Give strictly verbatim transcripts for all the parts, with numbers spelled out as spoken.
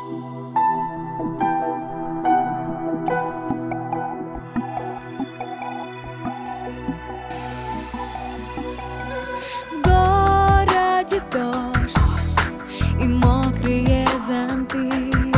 В городе дождь и мокрые зонты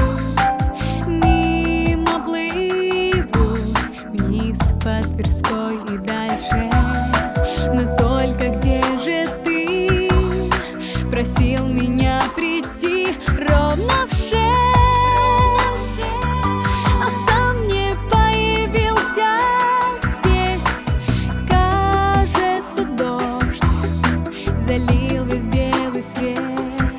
мимо плывут вниз по Тверской и дальше. Но только где же ты? Просил меня прийти ровно в шесть, а сам не появился здесь. Кажется, дождь залил весь белый свет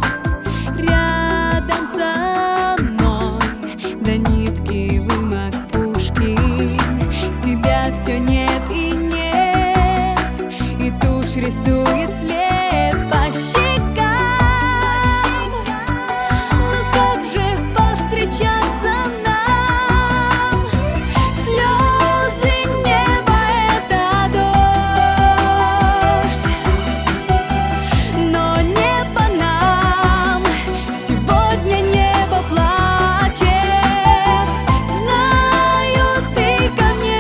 рядом со мной, до нитки вымок Пушкин. Тебя все нет и нет, и тушь рисует след по щекам. Ну как же повстречаться нам? Слезы неба — это дождь, но не по нам. Сегодня небо плачет. Знаю, ты ко мне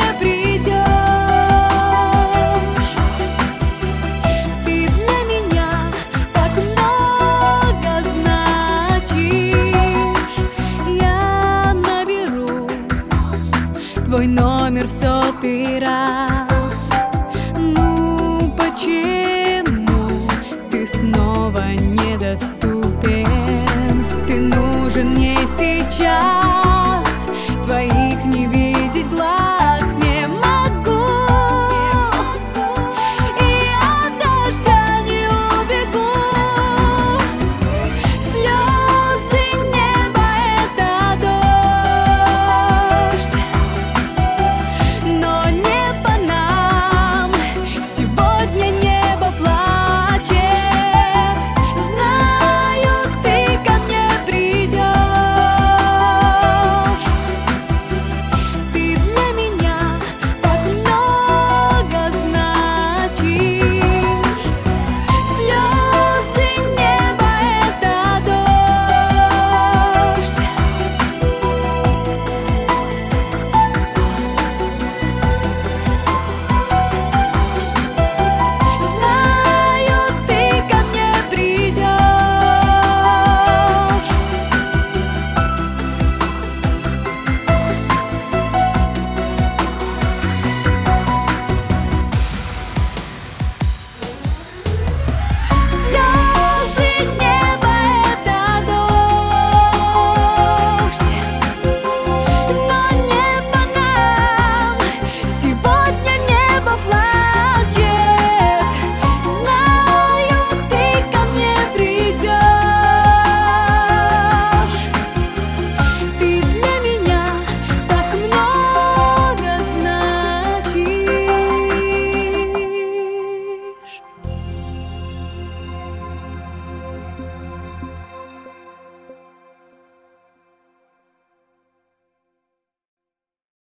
придешь. Ты для меня так много значишь. Я наберу твой номер в сотый раз. Ну почему ты снова недоступен? Ты нужен мне сейчас.